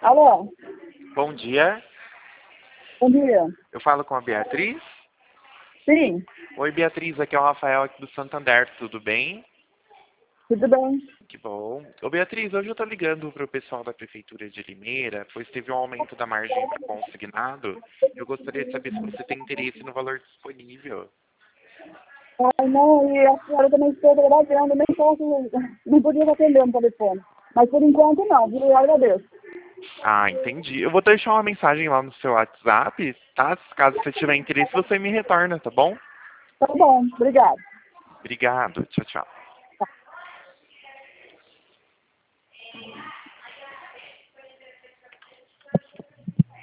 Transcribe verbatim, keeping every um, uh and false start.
Alô, Bom dia, bom dia. eu falo com a Beatriz. Sim, Oi, Beatriz, aqui é o Rafael aqui do Santander, tudo bem? tudo bem? Que bom. Ô, Beatriz, hoje eu tô ligando pro pessoal da Prefeitura de Limeira, pois teve um aumento da margem para consignado. Eu gostaria de saber se você tem interesse no valor disponível. Ai, não, e a senhora também estou trabalhando, nem posso, não podia atender no telefone. Mas por enquanto não, viu? Eu agradeço. Ah, entendi. Eu vou deixar uma mensagem lá no seu WhatsApp, tá? Caso você tiver interesse, você me retorna, tá bom? Tá bom, obrigado. Obrigado. Tchau, tchau.